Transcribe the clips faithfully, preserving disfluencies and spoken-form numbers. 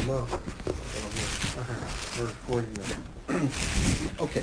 No. We're recording now. Okay,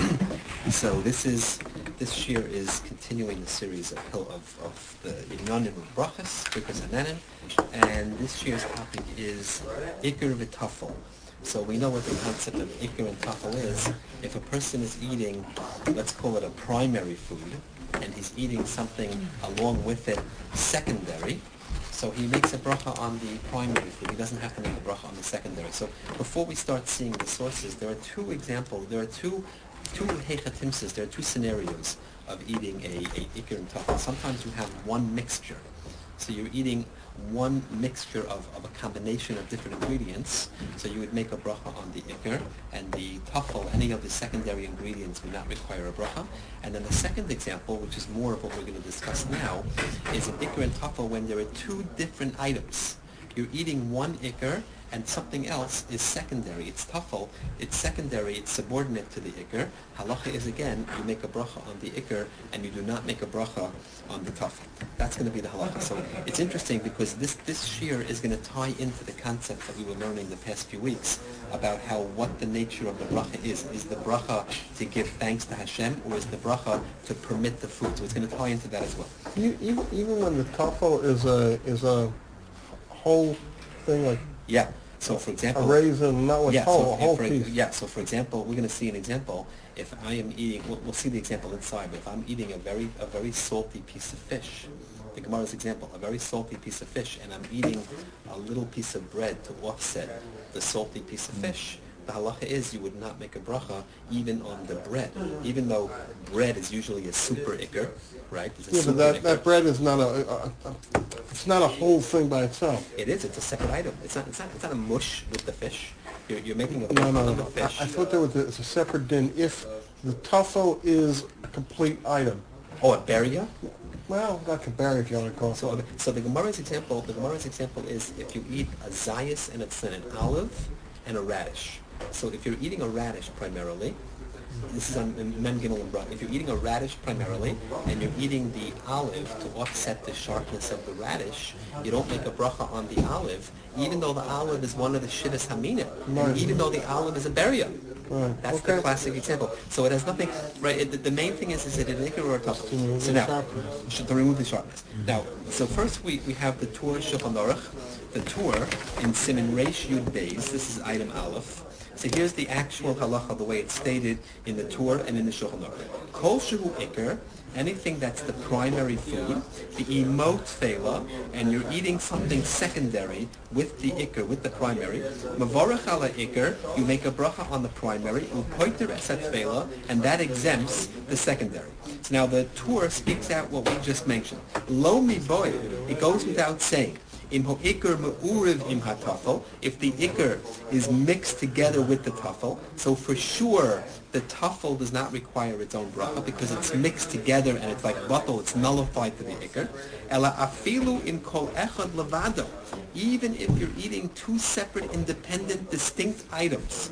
so this is this year is continuing the series of of, of the Inyanim of Brachas, Birkas Hananin, and this year's topic is Iker v'Tafel. So we know what the concept of Iker and Tafel is. If a person is eating, let's call it a primary food, and he's eating something along with it secondary, so he makes a bracha on the primary food. He doesn't have to make a bracha on the secondary. So before we start seeing the sources, there are two examples, there are two two heichatimsis, there are two scenarios of eating a, a ikr and tafel. Sometimes you have one mixture. So you're eating one mixture of, of a combination of different ingredients. So you would make a bracha on the ikr, and the tafel, any of the secondary ingredients would not require a bracha. And then the second example, which is more of what we're going to discuss now, is an ikr and tafel when there are two different items. You're eating one ikr, and something else is secondary. It's tafel, it's secondary, it's subordinate to the ikr. Halacha is, again, you make a bracha on the ikr, and you do not make a bracha on the tafel. That's going to be the halacha. So it's interesting because this, this shear is going to tie into the concept that we were learning the past few weeks about how, what the nature of the bracha is. Is the bracha to give thanks to Hashem, or is the bracha to permit the food? So it's going to tie into that as well. You, even even when the tafel is a is a whole thing, like Yeah. So, for example, a raisin, not with yeah, whole, so a whole for, piece. Yeah. So, for example, we're going to see an example. If I am eating, we'll, we'll see the example inside. But if I'm eating a very a very salty piece of fish, the Gemara's example, a very salty piece of fish, and I'm eating a little piece of bread to offset the salty piece of fish, the halacha is you would not make a bracha even on the bread, even though bread is usually a super ikr, right? It's a Yeah, super but that, ikr. that bread is not a, a, a, it's not a whole thing by itself. It is. It's a separate item. It's not. It's not. It's not a mush with the fish. You're, you're making a No, bracha no, on no. the I, fish. I thought there was a, it's a separate din. If the tafel is a complete item, Oh, a beria. well, not to bury if you want to call it. So, so the Gemara's example. The Gemara's example is if you eat a zayas and it's an olive and a radish. So if you're eating a radish primarily, this is on Mem Gimel and Brach. If you're eating a radish primarily, and you're eating the olive to offset the sharpness of the radish, you don't make a bracha on the olive, even though the olive is one of the shivas hamina, Right. and even though the olive is a beria. Right. That's Okay. the classic example. So it has nothing, right? It, the, the main thing is, is it an ikr or a tafel? To remove So the now, sharpness. sh- to remove the sharpness. Now, so first we, we have the Tur Shulchan Aruch, the Tur in Siman Reish Yud Beis. This is item Aleph. So here's the actual halacha, the way it's stated in the Tur and in the Shulchan Aruch. Kol shehu ikr, anything that's the primary food, the emot fela, and you're eating something secondary with the ikr, with the primary. Mavarach ala ikr, you make a bracha on the primary, upoiter esat fela, and that exempts the secondary. So now the Tur speaks out what we just mentioned. Lo mi boy, it goes without saying. Im ho'ikr me'uriv im hatafel, if the ikr is mixed together with the tafel, so for sure the tafel does not require its own bracha because it's mixed together and it's like batal, it's nullified to the ikr. Ela afilu in kol echad levado, even if you're eating two separate, independent, distinct items.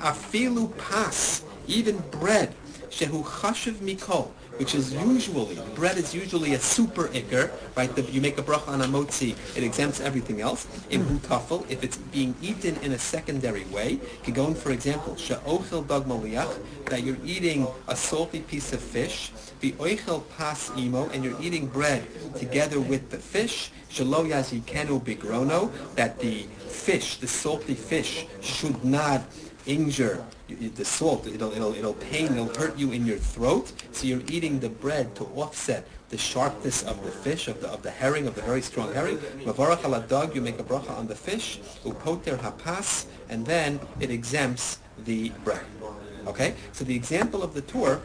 Afilu pas, even bread, shehu chashiv mikol, which is usually, bread is usually a super ikr, right? The, you make a bracha on a motzi, it exempts everything else. In hutafel, if it's being eaten in a secondary way, Kigon, for example, she'ochel dag maliach, that you're eating a salty piece of fish, the oichel pas imo, and you're eating bread together with the fish, shelo yazikenu bigrono, that the fish, the salty fish, should not injure the salt. It'll it'll it'll pain. It'll hurt you in your throat. So you're eating the bread to offset the sharpness of the fish, of the of the herring, of the very strong herring. Mavarach ala dog, you make a bracha on the fish. Upoter hapas, and then it exempts the bread. Okay. So the example of the Tur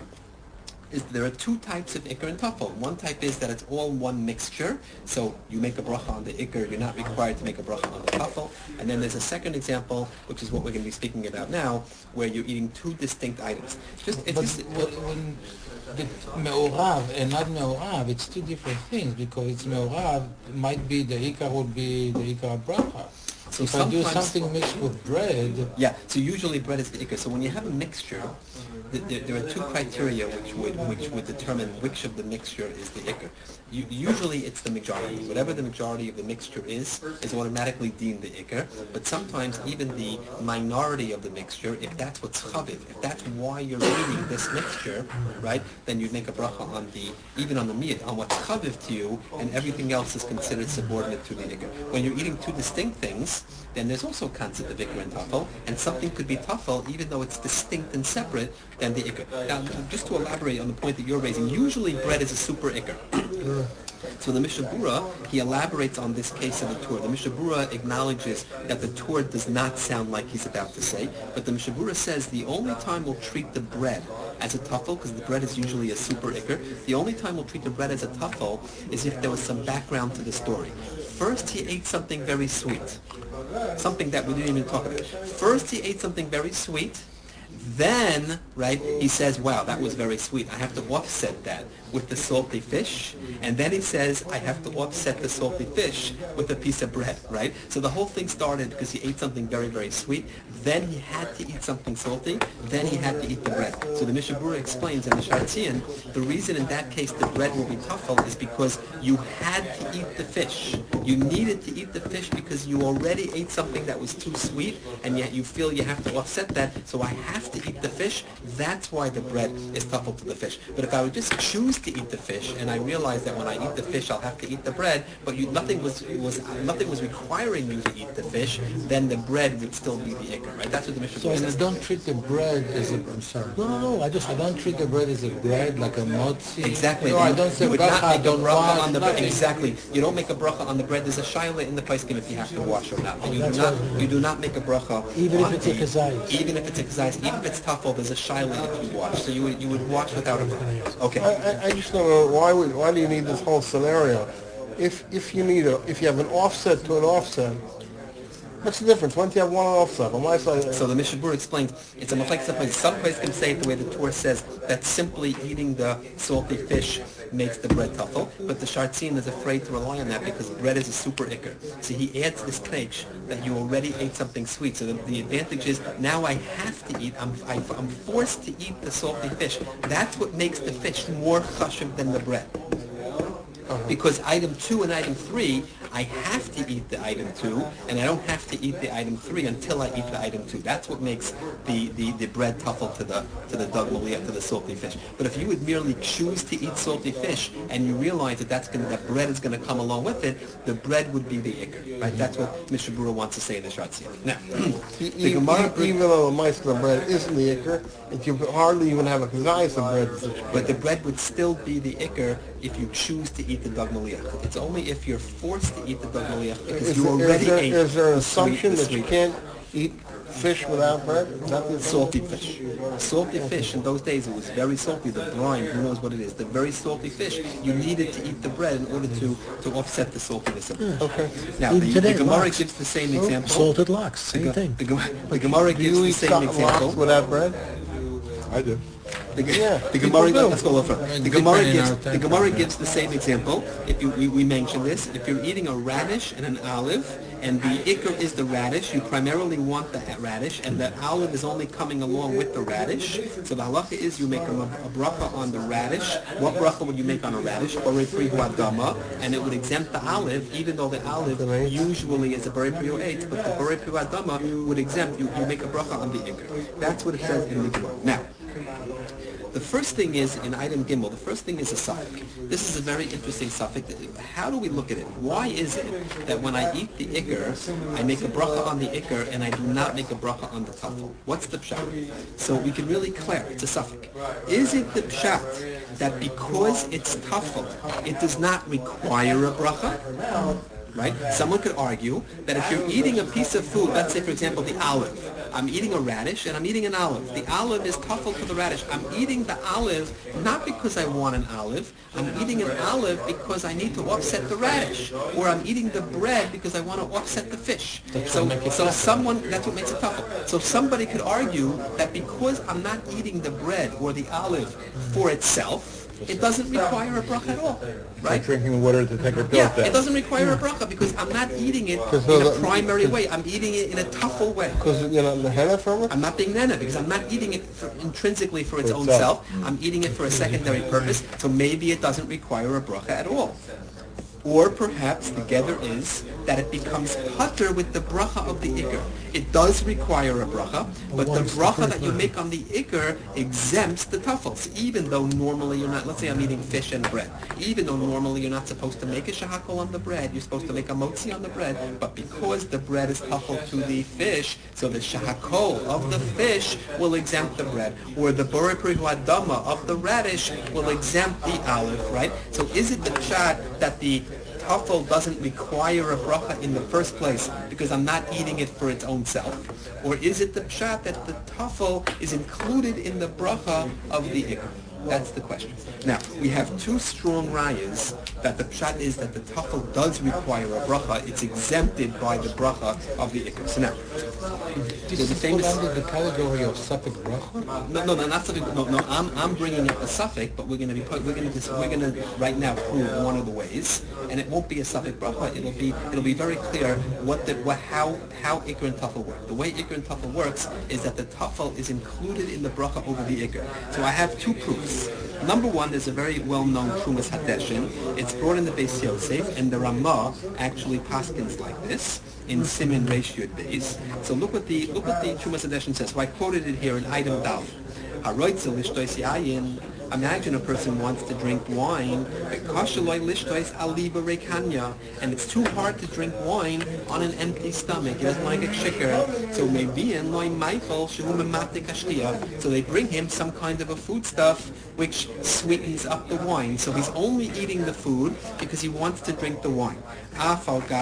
is there are two types of ikr and tafel. One type is that it's all one mixture, so you make a bracha on the ikr, you're not required to make a bracha on the tafel. And then there's a second example, which is what we're going to be speaking about now, where you're eating two distinct items. Just if But you, when, when the me'orav and not me'orav, it's two different things because it's me'orav might be the ikar would be the ikar bracha. So If I do sometimes, something mixed with bread, yeah, so usually bread is the ikr. So when you have a mixture, th- there, there are two criteria which would which would determine which of the mixture is the ikr. U- usually it's the majority. Whatever the majority of the mixture is, is automatically deemed the ikr. But sometimes even the minority of the mixture, if that's what's chaviv, if that's why you're eating this mixture, right, then you'd make a bracha on the, even on the meat, on what's chaviv to you, and everything else is considered subordinate to the ikr. When you're eating two distinct things, then there's also a concept of ikr and tafel, and something could be tafel even though it's distinct and separate than the ikr. Now, just to elaborate on the point that you're raising, usually bread is a super ikr. So the Mishnah Berurah, he elaborates on this case of the Tur. The Mishnah Berurah acknowledges that the Tur does not sound like he's about to say, but the Mishnah Berurah says the only time we'll treat the bread as a tafel, because the bread is usually a super ikr, the only time we'll treat the bread as a tafel is if there was some background to the story. First he ate something very sweet, something that we didn't even talk about. First he ate something very sweet, then, right, he says, wow, that was very sweet. I have to offset that with the salty fish. And then he says, I have to offset the salty fish with a piece of bread, right? So the whole thing started because he ate something very, very sweet. Then he had to eat something salty. Then he had to eat the bread. So the Mishnah Berurah explains in the Shartzian, the reason in that case the bread will be tafel is because you had to eat the fish. You needed to eat the fish because you already ate something that was too sweet, and yet you feel you have to offset that, so I have to eat the fish. That's why the bread is tafel to the fish. But if I would just choose to eat the fish, and I realize that when I eat the fish I'll have to eat the bread, but you, nothing was was nothing was requiring you to eat the fish, then the bread would still be the ikr, right? That's what the Mishnah so Berurah I says. don't treat the bread as a. I'm sorry. No, no, no. I just I don't treat the bread as a bread like a motzi. Exactly. No, I don't say you would bracha. not I make a don't bracha wash, on the bread. nothing. Exactly. You don't make a bracha on the bread. There's a shaila in the poskim if you have to wash or not. And you do That's not. right. You do not make a bracha. Even if on it's a the- kazayis. Even if it's a kazayis. Even if it's tafel, there's a shaila if you wash. So you would you would wash without a bracha. I, Okay. I, I just don't know, why would, why do you need this whole scenario? If, if you need a, if you have an offset to an offset, what's the difference? Why don't you have one offset? On my side, So the Mishnah Berurah explains it's a machlekes place. Some place can say it the way the Torah says that simply eating the salty fish makes the bread tafel, but the Shartzin is afraid to rely on that because bread is a super ikr. So he adds this page that you already ate something sweet. So the, the advantage is now I have to eat. I'm I, I'm forced to eat the salty fish. That's what makes the fish more chashuv than the bread. Because item two and item three, I have to eat the item two, and I don't have to eat the item three until I eat the item two. That's what makes the, the, the bread tafel to the to the dag maliyah, to the salty fish. But if you would merely choose to eat salty fish, and you realize that that's gonna, that bread is going to come along with it, the bread would be the ikr, right? That's what Mishnah Berurah wants to say in the Shartzia. Now, e- the e- Gemara, e- even though the mice of the bread isn't the ikr, if you hardly even have a kazayis of bread. but the bread would still be the ikr if you choose to eat the dag maliyah. It's only if you're forced to eat the dag maliyah because Is you there, already is there, ate is there an the sweet- assumption the that you sweet- can't eat fish without bread? Is that the salty fish. Salty fish, in those days it was very salty, the brine, who knows what it is, the very salty fish, you needed to eat the bread in order to, to offset the saltiness of it. Okay. Now, Even the, today, the Gemara lox. gives the same example. Salted lox, The, same Ge- thing. the, Gem- the Gemara Do gives you the eat same lox example. without bread? I do. The, Ge- Yeah, the people Gemara, do. let's go over. mean, The Gemara different in gives our the time Gemara frame, yeah. gives the same example. If you we, we mentioned this, if you're eating a radish and an olive, and the ikr is the radish, you primarily want the radish, and the olive is only coming along with the radish. So the halacha is you make a, a bracha on the radish. What bracha would you make on a radish? Borei prihu adama, and it would exempt the olive, even though the olive usually is a borei prihu eight, but the borei prihu adama would exempt you. You make a bracha on the ikr. That's what it says in the Gemara. Now. The first thing is, in item Gimel, the first thing is a suffix. This is a very interesting suffix. How do we look at it? Why is it that when I eat the ikr, I make a bracha on the ikr and I do not make a bracha on the tafel? What's the pshat? So we can really clear, it's a suffix. Is it the pshat that because it's tafel, it does not require a bracha? Right? Someone could argue that if you're eating a piece of food, let's say for example the olive, I'm eating a radish and I'm eating an olive. The olive is tafel to the radish. I'm eating the olive not because I want an olive. I'm eating an olive because I need to offset the radish. Or I'm eating the bread because I want to offset the fish. So, so someone, that's what makes it tafel. So somebody could argue that because I'm not eating the bread or the olive for itself, it doesn't require a bracha at all, It's like right? drinking water to take a pill Yeah, test. it doesn't require a bracha because I'm not eating it Because in a the- primary way. I'm eating it in a tuffle way. Because you're not in the henna from it? I'm not being nana because I'm not eating it for, intrinsically for its For own itself. self. I'm eating it for a secondary purpose, so maybe it doesn't require a bracha at all. Or perhaps the gather is that it becomes putter with the bracha of the ikr. It does require a bracha, but the bracha that you make on the ikr exempts the tuffles, even though normally you're not, let's say I'm eating fish and bread, even though normally you're not supposed to make a shahakol on the bread, you're supposed to make a motzi on the bread, but because the bread is tuffled to the fish, so the shahakol of the fish will exempt the bread, or the borei prihu adama of the radish will exempt the olive, right? So is it the pshat that the tuffle doesn't require a bracha in the first place because I'm not eating it for its own self? Or is it the pshat that the tuffle is included in the bracha of the ikr? That's the question. Now, we have two strong rayas that the pshat is that the tuffle does require a bracha. It's exempted by the bracha of the ikr. So now, This there's a is famous... put under the category of suffix bracha? No, no, no, not something. No, no. I'm, I'm bringing up a suffix, but we're going to be put. We're going to just. We're going to right now prove one of the ways, and it won't be a suffix bracha. It'll be. It'll be very clear what the what how how ikr and tuffle work. The way ikr and tuffle works is that the tuffle is included in the bracha over the ikr. So I have two proofs. Number one, there's a very well-known Trumas Hadeshin. It's brought in the Beis Yosef, and the Ramah actually paskins like this in Simin Reish Yud Beis. So look what the look what the Trumas Hadeshin says. So I quoted it here in item Dal. Haroitzel lishtois yayin. Imagine a person wants to drink wine, and it's too hard to drink wine on an empty stomach. He doesn't want to get shikker. So maybe in so they bring him some kind of a foodstuff which sweetens up the wine. So he's only eating the food because he wants to drink the wine. So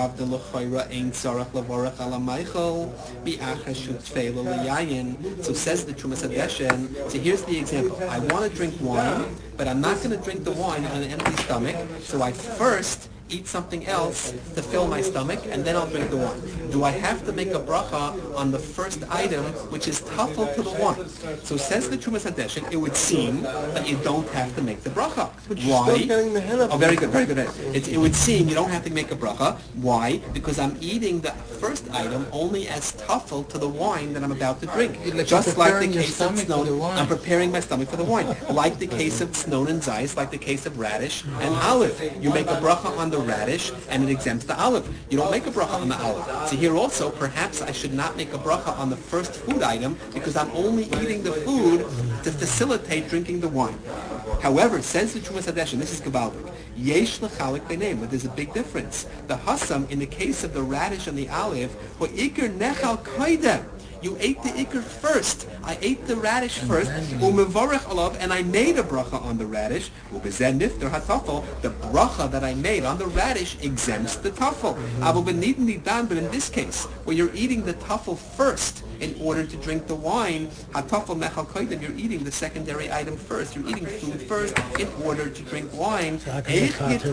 says the Trumas Hadeshin. So here's the example. I want to drink wine, but I'm not going to drink the wine on an empty stomach. So I first eat something else to fill my stomach, and then I'll drink the wine. Do I have to make a bracha on the first item, which is tuffle to the wine? So says the Trumas Hadeshin, it would seem that you don't have to make the bracha. But you're Why? still getting the henna. Oh, very good, very good. It, it would seem you don't have to make a bracha. Why? Because I'm eating the first item only as tuffle to the wine that I'm about to drink. Like Just you're like the preparing your case of stomach for the snow, wine. I'm preparing my stomach for the wine. Like the case of snow and zayis, like the case of radish and olive. You make a bracha on the radish, and it exempts the olive. You don't make a bracha on the olive. So here also, perhaps I should not make a bracha on the first food item because I'm only eating the food to facilitate drinking the wine. However, says the Trumas Hadeshin, this is Gavaldik, yesh lechalik b'neim, but there's a big difference. The hasam, in the case of the radish and the olive, wa ikr nechal kaidem. You ate the ikr first. I ate the radish first. Umevarech alav, and I made a bracha on the radish. Ubezen nifter hatafel. The bracha that I made on the radish exempts the tafel. Abu benidin nidan, but in this case, where you're eating the tafel first in order to drink the wine, hatafel mechal koydem, you're eting the secondary item first. You're eating food first in order to drink wine. How could the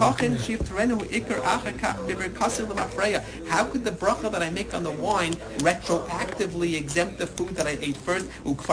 bracha that I make on the wine retroactively exempt the food that I ate first?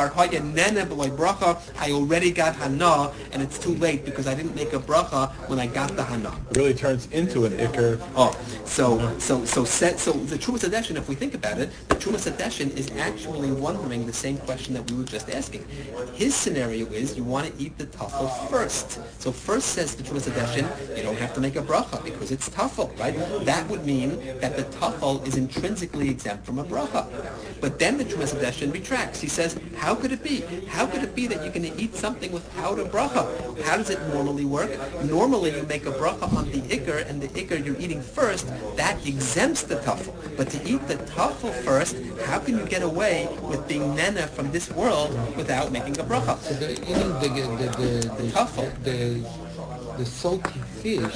I already got hana, and it's too late because I didn't make a bracha when I got the hana. It really turns into an ikr. Oh, so so so set, so the Trumas Hadeshin, if we think about it, the Trumas Hadeshin is actually wondering the same question that we were just asking. His scenario is you want to eat the tafel first. So first says the Trumas Hadeshin, you don't have to make a bracha because it's tafel, right? That would mean that the tafel is intrinsically exempt from a bracha. But then the Trumas Hadeshin retracts. He says, how could it be? How could it be that you're going to eat something without a bracha? How does it normally work? Normally you make a bracha on the ikr, and the ikr you're eating first, that exempts the tafel. But to eat the tafel first, how can you get away with being nena from this world without making a bracha? So the, eating the the the the, Tafel. the, the, the salty fish Yeah.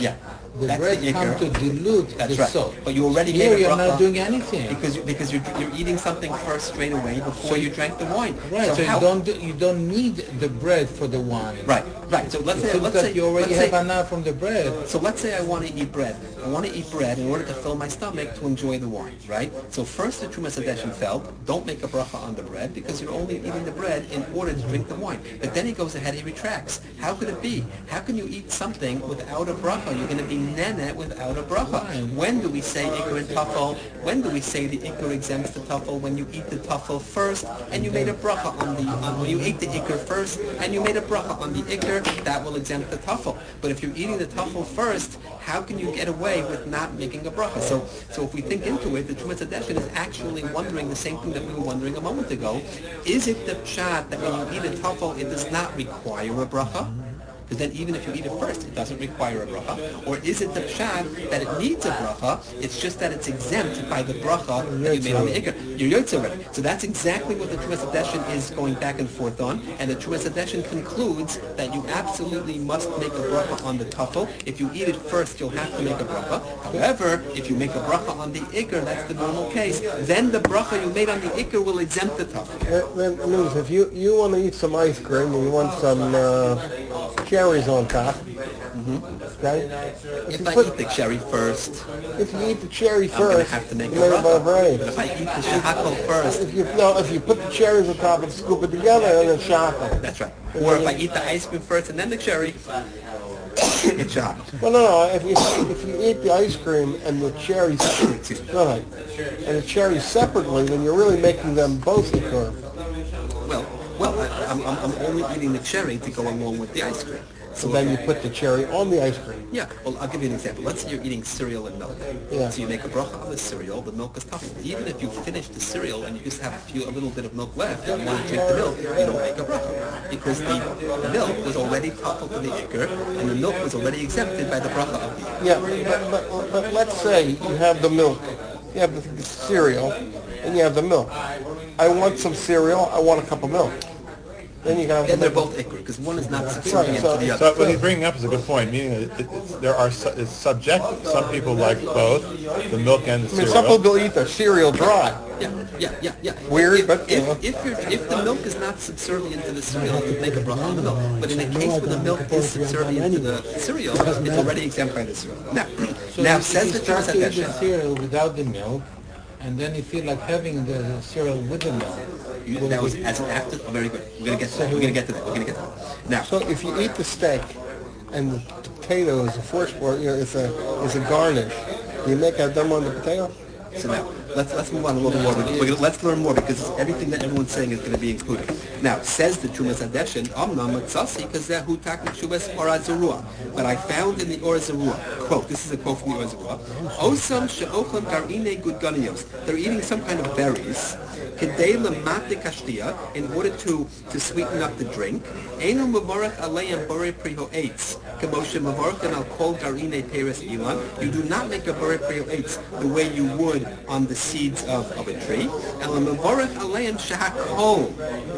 the That's bread the comes ikr. to dilute That's the right. salt. But you already Here made a you're bracha not doing anything. because you, because you're, you're eating something first straight away before you drank the wine. Right, so, how, you don't you don't need the bread for the wine. Right, right. So let's It's say just let's that say you already let's have say, enough from the bread. So let's say I want to eat bread. I want to eat bread in order to fill my stomach to enjoy the wine, right? So first the Trumas Hadeshin felt, don't make a bracha on the bread because you're only eating the bread in order to drink the wine. But then he goes ahead, he retracts. How could it be? How can you eat something without a bracha? You're going to be nene without a bracha. When do we say ikr and tafel? When do we say the ikr exempts the tafel? When you eat the tafel first and you made a bracha on the, on, when you ate the ikr first and you made a bracha on the ikr, that will exempt the tafel. But if you're eating the tafel first, how can you get away with not making a bracha? So, so if we think into it, the Trumas Hadeshin is actually wondering the same thing that we were wondering a moment ago. Is it the pshat that when you eat a tafel, it does not require a bracha? Because then even if you eat it first, it doesn't require a bracha. Or is it the pshat that it needs a bracha, it's just that it's exempt by the bracha that you made on the ikr? You're yotze already. So that's exactly what the Trumas Hadeshin is going back and forth on. And the Trumas Hadeshin concludes that you absolutely must make a bracha on the tafel. If you eat it first, you'll have to make a bracha. However, if you make a bracha on the ikr, that's the normal case, then the bracha you made on the ikr will exempt the tafel. Uh, Then, I mean, if you, you want to eat some ice cream and you want some uh, cherries on top, okay? If you I put- eat the cherry first, If you eat the cherry I'm going to first, have to make a you made it by bracha. braid. But if I eat the shahakol first, If you no, if you put the cherries on top and scoop it together, then it's shaka. that's right. Or if I eat the ice cream first and then the cherry, it's shahakol. Well, no, no. If you if you eat the ice cream and the cherries, no, no, and the cherries separately, then you're really making them both equal. Well, well, I, I'm, I'm I'm only eating the cherry to go along with the ice cream. So then you put the cherry on the ice cream. Yeah, well, I'll give you an example. Let's say you're eating cereal and milk. Yeah. So you make a bracha on the cereal, the milk is tough. Even if you finish the cereal and you just have a few, a little bit of milk left and you want to drink the milk, you don't make a bracha. Because the, the milk was already tafel to the ikr, and the milk was already exempted by the bracha of the ikr. Yeah, but, but, but let's say you have the milk, you have the cereal, and you have the milk. I want some cereal, I want a cup of milk. Then you can have And the they're milk. both ikr, because one is not subservient so- to the So other. what he's bringing up is a good point, meaning that it, it's, there are su- it's subjective. Some people like both, the milk and the I mean, some cereal. people eat their cereal dry. Yeah, yeah, yeah, yeah. Weird, if, but, you if, know. if, you're, if the milk is not subservient to the cereal, you make a bracha on the milk. But in the case where the milk is subservient to the cereal, it's already exempt by the cereal. Now, So now if says you the start Trumas to eat the Hadeshin. cereal without the milk, and then you feel like having the cereal with the milk. You, that was as an after. Oh, very good. We're gonna get to that. We're gonna get to that. We're gonna get to that. Now, So if you eat the steak and the potato is a force, or you know, it's a is a garnish, do you make a dum on the potato? So now, let's let's move on a little more. We're gonna, let's learn more because everything that everyone's saying is going to be included. Now, says the Trumas Hadeshin, Amnam Matzasi Kazehu Tak Shuvas Ora Zerua. But I found in the Ora Zerua, quote, this is a quote from the Ora Zerua, Osam She'ocham Garine Gudganios. They're eating some kind of berries. Kedei lemate kashtia, in order to, to sweeten up the drink. Einu mavarach aleim borei priho eitz. Kemoshe mavarachan al kol garine peres ilan. You do not make a borei priho eitz the way you would on the seeds of, of a tree. Ela mavarach aleim shahakol.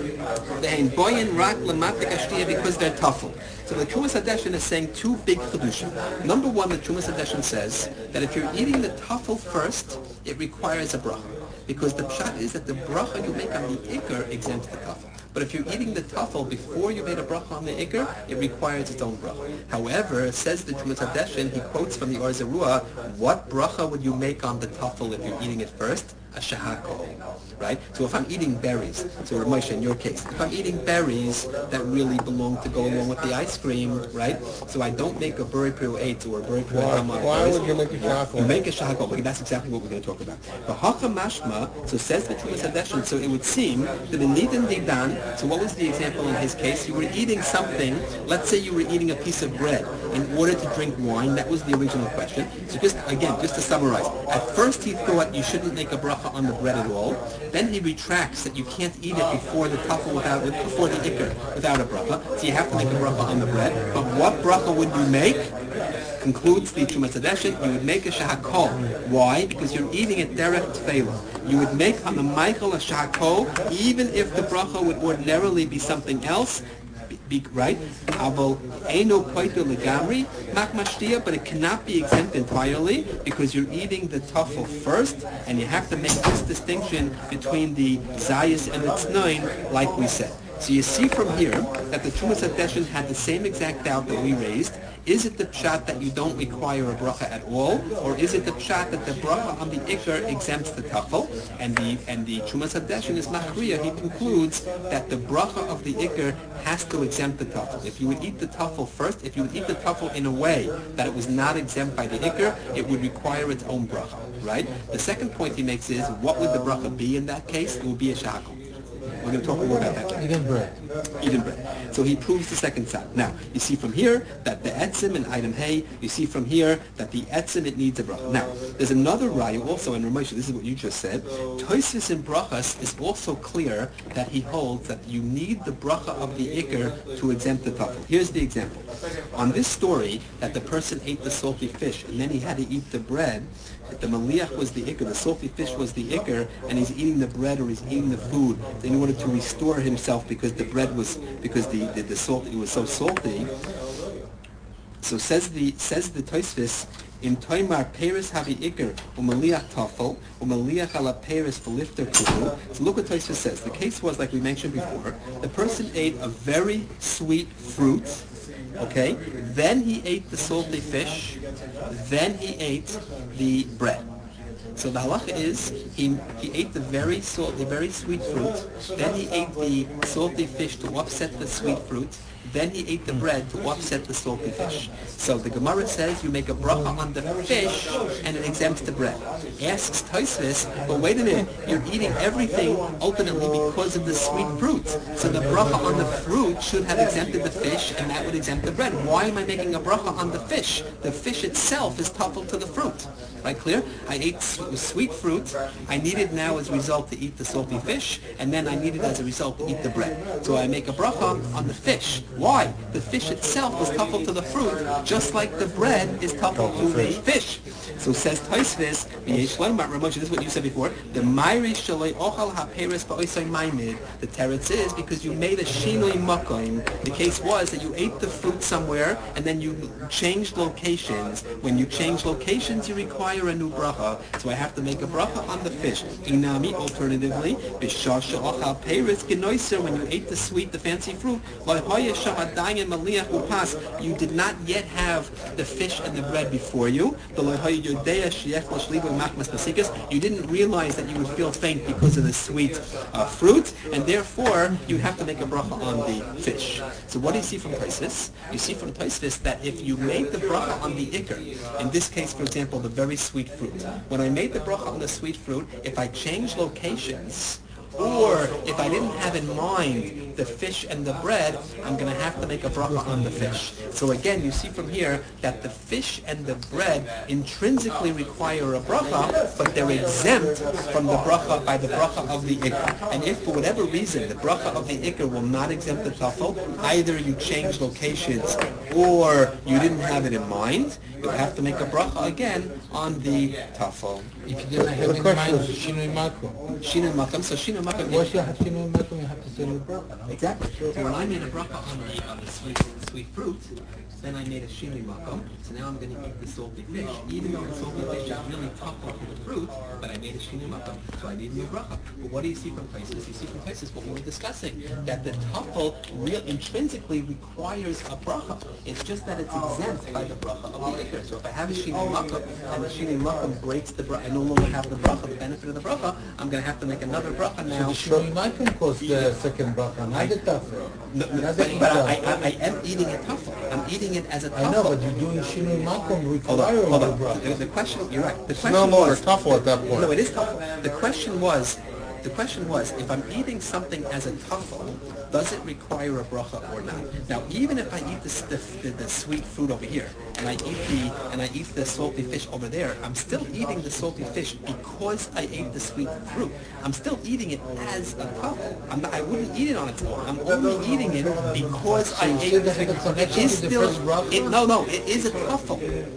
Ve'en boyin rak lemate kashtia, because they're tafel. So the Trumas Hadeshin is saying two big chedushim. Number one, the Trumas Hadeshin says that if you're eating the tafel first, it requires a bracha. Because the pshat is that the bracha you make on the ikr exempts the tafel. But if you're eating the tafel before you made a bracha on the ikr, it requires its own bracha. However, says the Trumas Hadeshin, he quotes from the Or Zarua, what bracha would you make on the tafel if you're eating it first? A shahako, right? So if I'm eating berries, so Moshe, in your case, if I'm eating berries that really belong to go along with the ice cream, right? So I don't make a buri prio eight or a buri prio Why, hamad. why would you make a shahako? You make a shahako, because that's exactly what we're going to talk about. The hacha mashma, so says the Trumas Hadeshin, so it would seem that in Nidan Didan, so what was the example in his case? You were eating something, let's say you were eating a piece of bread in order to drink wine. That was the original question. So just, again, just to summarize, at first he thought you shouldn't make a bracha on the bread at all. Then he retracts that you can't eat it before the tafel without, before the ikr, without a bracha. So you have to make a bracha on the bread. But what bracha would you make? Concludes the Trumas Hadeshin, you would make a shahakol. Why? Because you're eating it derech tefela. You would make on the Michael a shahakol, even if the bracha would ordinarily be something else, Be, right? Aval eno koito legamri mak mashtia, but it cannot be exempt entirely because you're eating the tuffle first, and you have to make this distinction between the zayis and the tznoin, like we said. So you see from here that the Trumas Hadeshin had the same exact doubt that we raised. Is it the pshat that you don't require a bracha at all, or is it the pshat that the bracha on the ikar exempts the tafel? And the and the Trumas Hadeshin is machriya. He concludes that the bracha of the ikar has to exempt the tafel. If you would eat the tafel first, if you would eat the tafel in a way that it was not exempt by the ikar, it would require its own bracha, right? The second point he makes is, what would the bracha be in that case? It would be a shakal. We're going to talk more about that later. Even bread. Even bread. So he proves the second side. Now, you see from here that the etzim in item hay, you see from here that the etzim, it needs a bracha. Now, there's another raya also in Ramosha, this is what you just said. Toisus in brachas is also clear that he holds that you need the bracha of the ikar to exempt the tafel. Here's the example. On this story, that the person ate the salty fish and then he had to eat the bread, the maliach was the ikar, the salty fish was the ikar, and he's eating the bread or he's eating the food in order to restore himself because the bread was, because the, the, the salt, it was so salty. So says the says the Tosfos, in Toimar Paris havi ikar umaliach tafel umaliach ala Paris v'lifter kuhu. So look what Tosfos says. The case was, like we mentioned before, the person ate a very sweet fruit. Okay, then he ate the salty fish, then he ate the bread. So the halacha is, he, he ate the very salty, very sweet fruit, then he ate the salty fish to offset the sweet fruit, then he ate the bread to offset the salty fish. So the Gemara says you make a bracha on the fish and it exempts the bread. Asks Tosfos, but wait a minute, you're eating everything ultimately because of the sweet fruit. So the bracha on the fruit should have exempted the fish and that would exempt the bread. Why am I making a bracha on the fish? The fish itself is tafel to the fruit. Right, clear? I ate sweet fruit. I needed now as a result to eat the salty fish, and then I needed as a result to eat the bread. So I make a bracha on the fish. Why? The fish itself was tafel to the fruit, just like the bread is tafel to the fish. So says Tosfos, this is what you said before, the Mayri Shaloi Ochal HaPeres Ba'osai Maimid, the teretz is because you made a Shinoi Makoim. The case was that you ate the fruit somewhere, and then you changed locations. When you change locations, you require a new bracha, so I have to make a bracha on the fish. Inami, alternatively, b'shar she'achal peiris genoiser, when you ate the sweet, the fancy fruit, you did not yet have the fish and the bread before you. You didn't realize that you would feel faint because of the sweet uh, fruit, and therefore you have to make a bracha on the fish. So what do you see from Tosfos? You see from Tosfos that if you made the bracha on the ikar, in this case, for example, the very sweet fruit. When I made the bracha on the sweet fruit, if I change locations, or if I didn't have in mind the fish and the bread, I'm going to have to make a bracha on the fish. So again, you see from here that the fish and the bread intrinsically require a bracha, but they're exempt from the bracha by the bracha of the ikar. And if for whatever reason the bracha of the ikar will not exempt the tafel, either you change locations or you didn't have it in mind, you'll have to make a bracha again on the tafel. If you didn't have in mind Shinoi Makom. Shinoi Makom, so Shinoi Makom. Once you have Shinoi Makom, you have to say the bracha. Exactly. So when I made a bracha on the, on the sweet, sweet fruit, then I made a shinui makom, so now I'm going to eat the salty fish, even though the salty fish is really tough to the fruit, but I made a shinui makom, so I need a new bracha. But what do you see from Tosfos? You see from Tosfos what we were discussing, that the tuffle real intrinsically requires a bracha. It's just that it's exempt by the bracha of the ikar. So if I have a shinui makom, and the shinui makom breaks the bracha, I no longer have the bracha, the benefit of the bracha, I'm going to have to make another bracha now. So the shinui makom caused the second bracha, not the tuffle. No, no, but but I, I, I am eating a tuffle. I'm eating it as a tuffle. I know, but you're doing Shinui Makom require hold on, hold a on. bracha. The, the question, you're right. The It's question no longer was, tuffle at that point. no, it is tuffle. The question was, the question was, if I'm eating something as a tuffle, does it require a bracha or not? Now, even if I eat the, the, the sweet fruit over here, and I eat the and I eat the salty fish over there, I'm still eating the salty fish because I ate the sweet fruit. I'm still eating it as a tuffle. I'm not, I wouldn't eat it on its own. I'm only eating it because I ate the said that sweet the fruit. It connection is with the still, first bracha? it, no, no, it is a tuffle.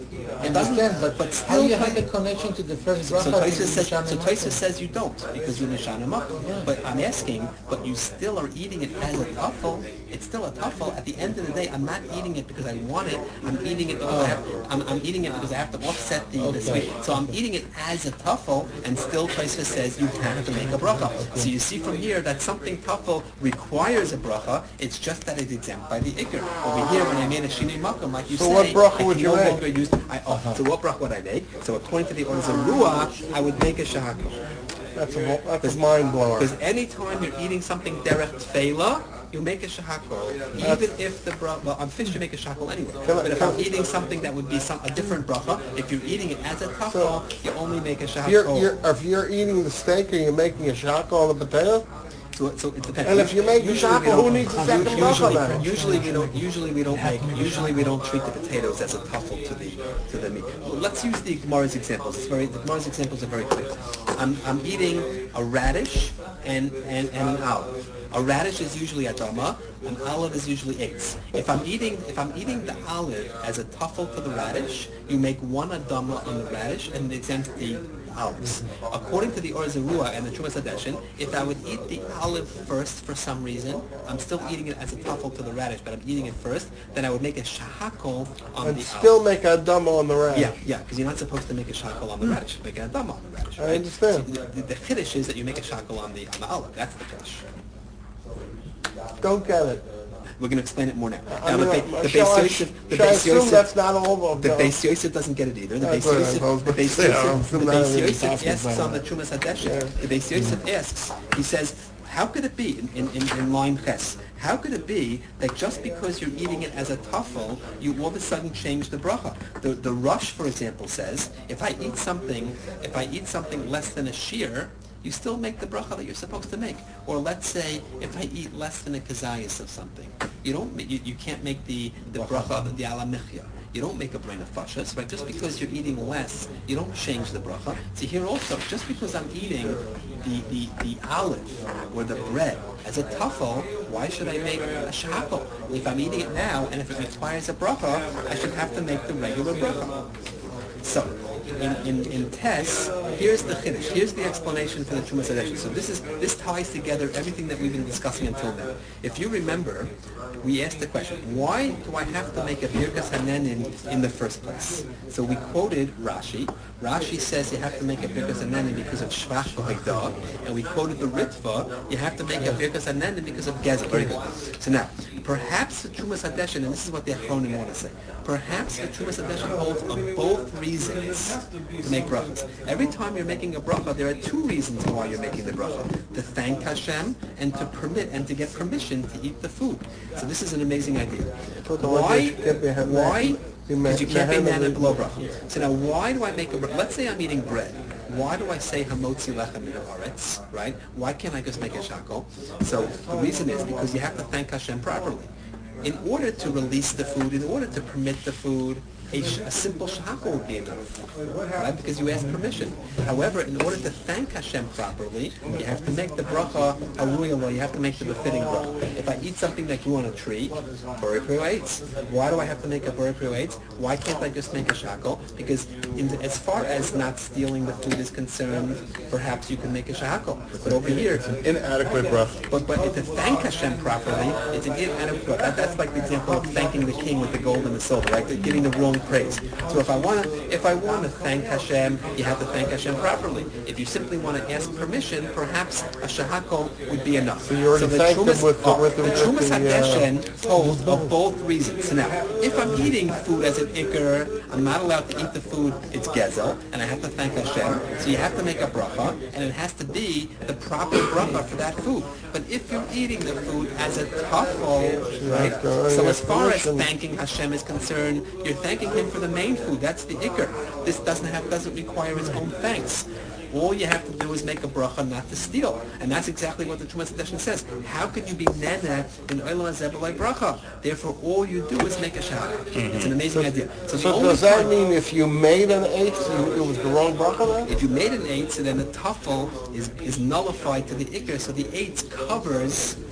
It doesn't, understand, but, but how do still, you have a connection to the first bracha? so Tosfos says, so Mishana Tosfos Makom? says you don't because you're Mishana Makom. But I'm asking, but you still are eating it as a tuffle. It's still a tuffle. At the end of the day, I'm not eating it because I want it. I'm eating it because I have. I'm, I'm eating it because I have to offset the, the sweet. So I'm eating it as a tuffle, and still Tosfos says you have to make a bracha. So you see from here that something tuffle requires a bracha. It's just that it's exempt by the ikr. Over here, when I made a shinei makom, like you So say, what bracha I would can you no make? longer use. I, oh, So what bracha would I make? So according to the Or Zarua, I would make a shahako. That's a, that's a mind blower. Because any time you're eating something derech tfeila, you make a shahako. Even if the bracha, well, on fish you make a shahako anyway. But if I'm eating something that would be some a different bracha, if you're eating it as a tafel, you only make a If you're, shahako. you're, if you're eating the steak, are you making a shako on the potato? So, so it depends. And if you make Usually shako, we don't- who needs a second bracha usually, then? usually we don't. Usually we don't make. Usually we don't treat the potatoes as a tuffle to the to the meat. Well, let's use the Gemara's examples. It's very the Gemara's examples are very clear. I'm I'm eating a radish and and, and an olive. A radish is usually adama, an olive is usually eggs. If I'm eating if I'm eating the olive as a tuffle to the radish, you make one adama on the radish and exempt the olives. According to the Or Zarua and the Trumas Hadeshin, if I would eat the olive first for some reason, I'm still eating it as a tuffle to the radish, but I'm eating it first, then I would make a shahako on And the still olive. make a dumbo on the radish. Yeah, yeah, because you're not supposed to make a shakal on the radish. Make a dam on the radish. I Right? understand. So the, the, the chiddush is that you make a shakal on the on the olive. That's the chiddush. Don't get it. We're going to explain it more now. I Now, mean, the, Be- uh, the shall Beis I, Yosef, the shall I Beis assume Yosef, that's not all of the them? Beis Yosef doesn't get it either. The That's Beis what I Yosef, was the Beis saying. Yosef, the I'm not Beis really Yosef talking asks about on the it. Trumas Hadeshin. The Beis Yosef asks. He says, how could it be in, in, in, in line ches? How could it be that just because you're eating it as a tuffle, you all of a sudden change the bracha? The the Rush, for example, says if I eat something, if I eat something less than a shear, you still make the bracha that you're supposed to make. Or let's say if I eat less than a kazayas of something, you don't you, you can't make the the bracha the ala michya. You don't make a brain of fashas, right? Just because you're eating less, you don't change the bracha. See here also, just because I'm eating the, the, the olive or the bread as a tuffle, why should I make a shakal? If I'm eating it now, and if it requires a bracha, I should have to make the regular bracha. So, in, in, in Tess, here's the chiddush. Here's the explanation for the Trumas Hadeshin. So this is this ties together everything that we've been discussing until now. If you remember, we asked the question, why do I have to make a Birkas Hanenin in the first place? So we quoted Rashi. Rashi says you have to make a Birkas Hanenin because of Shvach v'Haidah, and we quoted the Ritva, you have to make a Birkas Hanenin because of Gezel. Very good. So now, perhaps the Trumas Hadeshin, and this is what the Achronim want to say, perhaps the Trumas Hadeshin holds of both reasons to make brachas. Every time you're making a bracha, there are two reasons why you're making the bracha. To thank Hashem and to permit and to get permission to eat the food. So this is an amazing idea. Why? Why? Because you can't be man and below bracha. So now why do I make a bracha? Let's say I'm eating bread. Why do I say hamotzi lechem min haaretz, right? Why can't I just make a shakol? So the reason is because you have to thank Hashem properly. In order to release the food, in order to permit the food, a, sh- a simple shakol would be enough, right? Because you ask permission. However, in order to thank Hashem properly, you have to make the bracha haruyah, you have to make the befitting bracha. If I eat something that grew on a tree, borei pri eitz. Why do I have to make a borei pri eitz? Why can't I just make a shakol? Because in, as far as not stealing the food is concerned, perhaps you can make a shakol. But over here, Inadequate bracha. but but to thank Hashem properly, it's an inadequate. That, that's like the example of thanking the king with the gold and the silver, right? They're giving the wrong praise. So if I want to, if I want to thank Hashem, you have to thank Hashem properly. If you simply want to ask permission, perhaps a shahakol would be enough. So you already the thanked him Trumas, with the- oh, with the- the with Trumas the, uh, Hadeshin holds of both reasons. So now, if I'm eating food as an ikr, I'm not allowed to eat the food. It's gezel, and I have to thank Hashem. So you have to make a bracha, and it has to be the proper bracha for that food. But if you're eating the food as a tafel, right? So as far as thanking Hashem is concerned, you're thanking Him for the main food. That's the ikr. This doesn't have doesn't require its own thanks. All you have to do is make a bracha not to steal. And that's exactly what the Trumas Hadeshin says. How can you be nene in olam hazeh b'lei bracha? Therefore, all you do is make a shahak. Mm-hmm. It's an amazing idea. So, the So only does that time- mean if you made an eighth, you, it was the wrong bracha then? if you made an eight, so then the tafel is, is nullified to the ikr, so the eight covers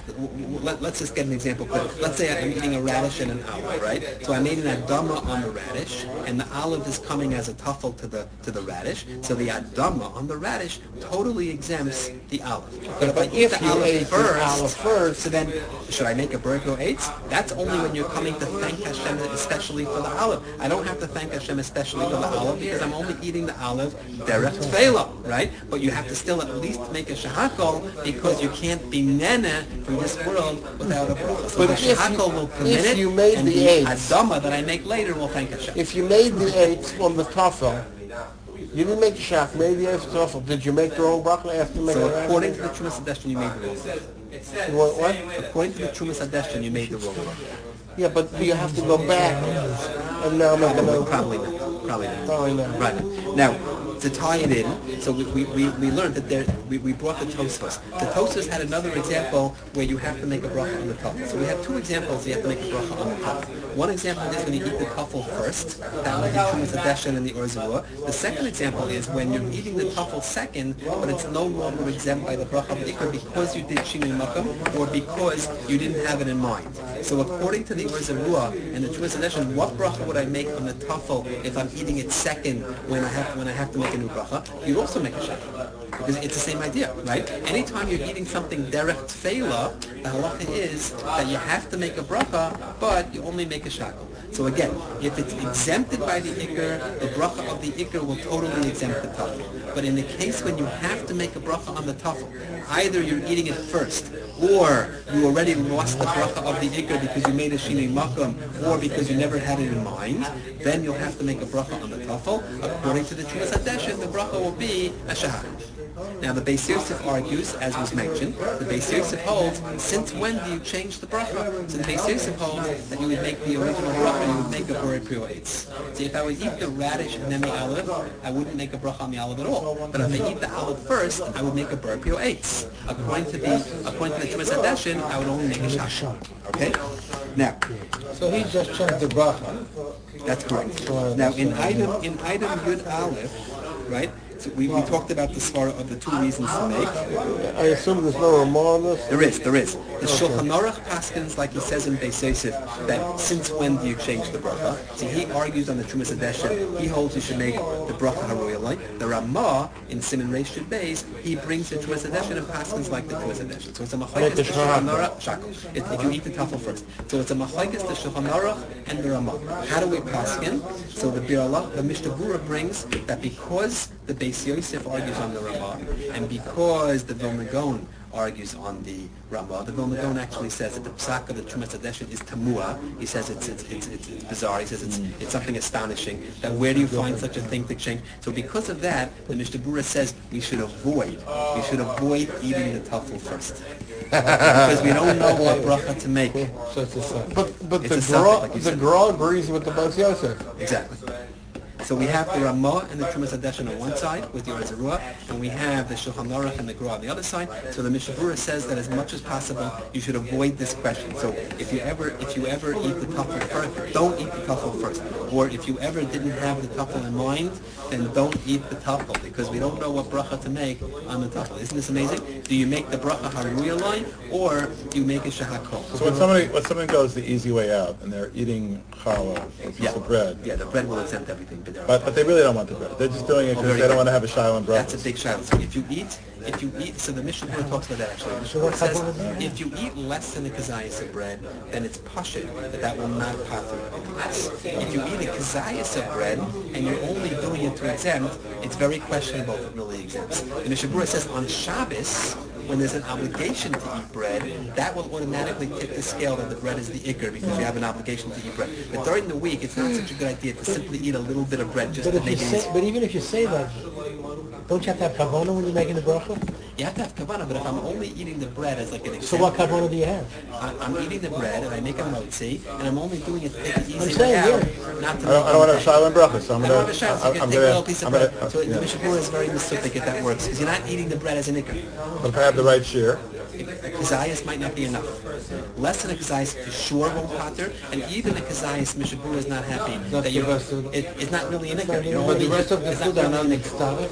w- w- let, let's just get an example. Let's say I'm eating a radish and an olive, right? So I made an adama on the radish, and the olive is coming as a tuffle to the to the radish. So the adama on the radish totally exempts the olive. But if I eat if the you olive ate the first, olive first- so then should I make a burko eitz? That's only when you're coming to thank Hashem especially for the olive. I don't have to thank Hashem especially for the olive because I'm only eating the olive derech tefela, right? But you have to still at least make a shahakol because you can't be nene from this world without a bracha. So But the if you- shahakol will come if in it, you made and the the eights- adama that I make later will thank Hashem. If you made the eights on the tafel, you didn't make the shach, you made the eights tafel. Did you make the wrong bracha after making So the according to the Trumas Hadeshin, you made the wrong bracha. What? what? According to the Trumas Hadeshin, you made the wrong bracha. Yeah, but you have to go back and now make another. Probably not. Probably not. Probably not. Right. Now, to tie it in, so we, we, we, we learned that there, we, we brought the Tosfos. The Tosfos had another example where you have to make a bracha on the tuffle. So we have two examples you have to make a bracha on the tuffle. One example is when you eat the tuffle first. That would be Trumas Hadeshin and the Or Zarua. The second example is when you're eating the tuffle second, but it's no longer exempt by the bracha of Ikar because you did Shinui Makam or because you didn't have it in mind. So according to the Or Zarua and the Trumas Hadeshin, what bracha would I make on the tuffle if I'm eating it second when I have when I have to make a new bracha? You'd also make a shahakol. Because it's the same idea, right? Anytime you're eating something derech tefela, the halacha is that you have to make a bracha, but you only make a shakal. So again, if it's exempted by the ikr, the bracha of the ikr will totally exempt the tafel. But in the case when you have to make a bracha on the tafel, either you're eating it first, or you already lost the bracha of the ikr because you made a shinui makom, or because you never had it in mind, then you'll have to make a bracha on the tafel. According to the Trumas Hadeshin, the bracha will be a shahakal. Now the Beis Yosef argues, as was mentioned, the Beis Yosef holds, since when do you change the bracha? So the Beis Yosef holds that you would make the original bracha, you would make a borei prior eitz. So if I would eat the radish and then the olive, I wouldn't make a bracha on the olive at all. But if I eat the olive first, I would make a borei prior eitz. According to the according to the Trumas Hadeshin, I would only make a shach. Okay? Now, So he just changed the bracha. that's correct. Now in item in item Yud Aleph, right? So we, we talked about the svara of the two reasons to make. I assume there's no Ramah on this? There is, there is. The Shulchan Aruch paskins, like he says in Beis Yosef, that since when do you change the bracha? So he argues on the Trumas Hadeshin, he holds you should make the bracha haroyalai. The Ramah in Siman Reish Yud Beis, he brings the Trumas Hadeshin and paskins like the Trumas Hadeshin. So it's a machlekes the Shulchan Aruch shakal. If if you eat the tafel first, so it's a machlekes the Shulchan Aruch and the Ramah. How do we paskin? So the Bir Allah, the Mishnah Berurah brings that because the Beis Yosef argues on the Ramah, and because the Vilna Gaon argues on the Ramah, the Vilna Gaon actually says that the psak of the Trumas Hadeshin is tamua. He says it's it's, it's it's it's bizarre. He says it's it's something astonishing. That where do you find such a thing to change? So because of that, the Mishnah Berurah says we should avoid we should avoid eating the tafel first because we don't know what bracha to make. So it's a sign. But but It's the a subject, Gra, like you the said. Gra agrees with the Beis Yosef. Exactly. So we have the Ramah and the Trumas Hadeshin on one side with the Or Zarua, and we have the Shulchan Aruch and the Gra on the other side. So the Mishnah Berurah says that as much as possible, you should avoid this question. So if you ever if you ever eat the tafel first, don't eat the tafel first. Or if you ever didn't have the tafel in mind, then don't eat the tafel because we don't know what bracha to make on the tafel. Isn't this amazing? Do you make the bracha haruya line or do you make a shahakol? So when somebody when someone goes the easy way out and they're eating challah or a piece Yeah. of bread, Yeah, the bread will exempt everything. But, but but they really don't want the bread. They're just doing it Oh, because very they don't good. want to have a shiloh and bread. That's a big shadow. So if you eat, if you eat, so the Mishnah Berurah talks about that actually. The Mishnah Berurah says if you eat less than a kazayas of bread, then it's pashut that that will not pather less. If you eat a kazayas of bread and you're only doing it to exempt, it's very questionable if it really exempts. The Mishnah Berurah says on Shabbos, when there's an obligation to eat bread, that will automatically tip the scale that the bread is the ikr because you have an obligation to eat bread. But during the week, it's not such a good idea to simply eat a little bit of bread just But to if you make it say, easy. but even if you say that, don't you have to have kavana when you're making the bracha? You have to have kavanah, but if I'm only eating the bread as like an So example, what kavana do you have? I, I'm eating the bread and I make a motzi, and I'm only doing it to take the easy I'm way saying, out, yeah. not to I don't, I don't want to have shiloh and bracha, so I'm I gonna. don't have a shot, so you I'm, can I'm take a gonna. little piece of I'm bread. gonna. So yeah. the Mishnah Berurah is very misuffic if that works, because you're not eating the bread as an ikr. But if I have the right shear, A kazayas might not be enough. Less than a kazayas for sure won't pater, and even a kazayas, Mishnah Berurah is not happy Not that you the rest of- it, it's not really an ikr. You're But the only- rest of the it's food not are not really an mixed ikr. up.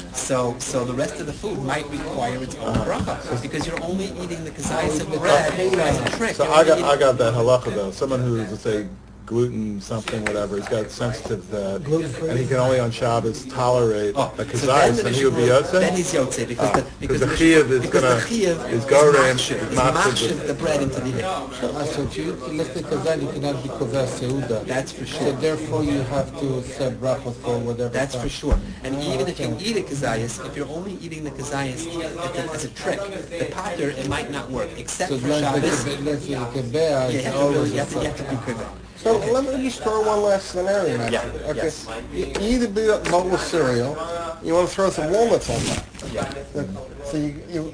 So, so the rest of the food might require its own bracha because you're only eating the kazayas of bread as a trick. So You're I only got eating- I got that halacha though. Someone who's, let's say, gluten something, whatever, he's got sensitive to that, Gluten-free. and he can only on Shabbos tolerate Oh, a so then kazayis, the and he would be Mishnah- yotze? Then he's yotze because the because the the chiyuv is because gonna- the chiyuv is is goren, machshiv, is machshiv machshiv the bread into the air. Ah, so to you, let's say kazan, you cannot be koveh seuda. That's for So sure. therefore you have to say bracha for whatever. That's time. for sure. And even if you eat a kazayas, if you're only eating the kazayas as a trick, the pater it might not work except So for let's Shabbos. say let's say kebea, Yeah, you it's have to really always you a have to, you have to suffix. be quick. So let me just throw one last scenario at Yeah, you. Okay. yes. You you eat a big bowl of cereal, you want to throw some walnuts on top. Yeah. So you, you